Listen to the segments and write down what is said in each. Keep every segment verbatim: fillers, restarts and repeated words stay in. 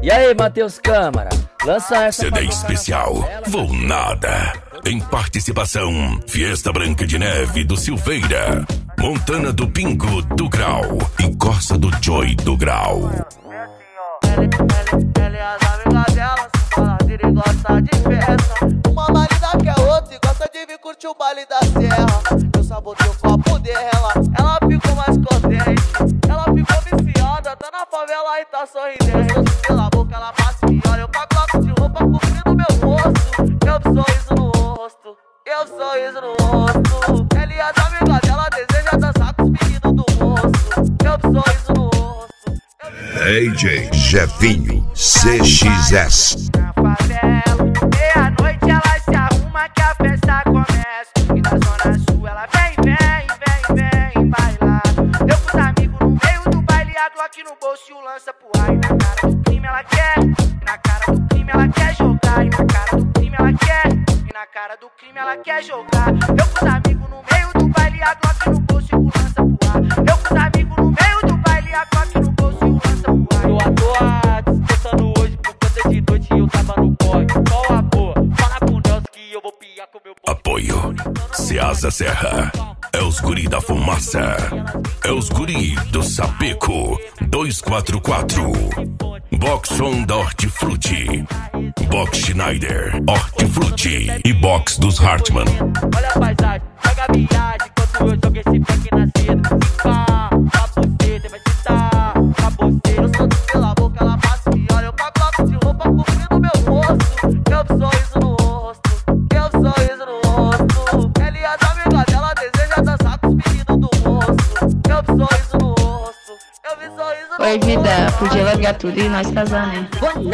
E aí, Matheus Câmara, lança essa C D especial Vou Nada. Em participação, Fiesta Branca de Neve do Silveira, Montana do Pingo do Grau e Corsa do Joy do Grau. Ela e as amigas dela são baladeira e gosta de festa. Uma mais linda que a outra e gosta de vir curtir o baile da serra. Eu sabotei o copo dela, ela ficou mais contente. Ela ficou viciada, tá na favela e tá sorridente. Eu subi pela boca, ela passa e olha. Eu com a cloca de roupa cobrindo meu rosto. Eu sorriso no rosto, eu sorriso no rosto. Ela e as amigas dela desejam dançar com os meninos do moço. Eu sorriso no rosto. D J Jefinho C X S. Na favela, meia-noite ela se arruma que a festa começa. E na zona sul ela vem, vem, vem, vem bailar. Eu com os amigos no meio do baile, a Glock no bolso e o lança pro ar. E na cara do crime ela quer, e na cara do crime ela quer jogar. E na cara do crime ela quer, e na cara do crime ela quer jogar. Eu com os amigos no meio do baile, a Glock no bolso e o lança pro ar. Eu com os amigos no meio do baile, a Glock no bolso e o lança pro ar. Tô à toa, descansando hoje por conta de noite e eu tava no corre. Qual a boa? Fala pro Nelson que eu vou piar com meu povo. Apoio Ceasa Serra. É os guri da fumaça. É os guri do Sapeco dois quatro quatro. Box Som da Hortifruti, Box Schneider, Hortifruti e Box dos Hartmann. Olha a paisagem, pega a viagem enquanto eu jogo esse pack na seda. Se pá, pra você, vai citar pra você. Eu solto pela boca, ela passa e olha. Eu com a cloca de roupa cobrindo meu rosto. Eu sorriso no rosto, eu sorriso no rosto. Ela e as amigas dela desejam dançar com os meninos do moço. Eu sorriso no rosto, eu vi sorriso no Oi, rosto. vida, podia largar tudo e nós casar, né?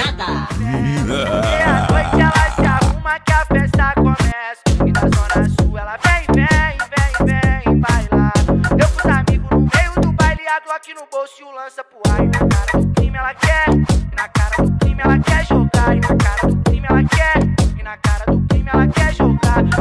Meia-noite ela se arruma que a festa começa. E na zona sul ela vem, vem, vem, vem bailar. Eu com os amigos no meio do baile, a Glock no bolso e o lança pro ar. E na cara do crime ela quer, e na cara do crime ela quer jogar. E na cara do crime ela quer, e na cara do crime ela quer jogar.